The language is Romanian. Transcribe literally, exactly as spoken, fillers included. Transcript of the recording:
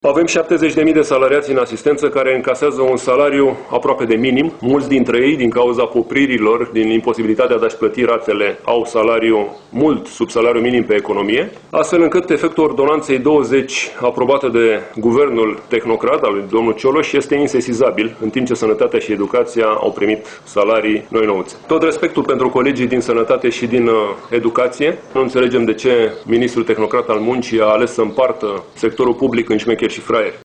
Avem șaptezeci de mii de salariați în asistență care încasează un salariu aproape de minim. Mulți dintre ei, din cauza popririlor, din imposibilitatea de a-și plăti ratele, au salariu mult sub salariul minim pe economie, astfel încât efectul ordonanței douăzeci, aprobată de guvernul tehnocrat al lui domnul Cioloș, este insesizabil, în timp ce sănătatea și educația au primit salarii noi-nouțe. Tot respectul pentru colegii din sănătate și din uh, educație, nu înțelegem de ce ministrul tehnocrat al muncii a ales să împartă sectorul public în șmecheri și fraieri.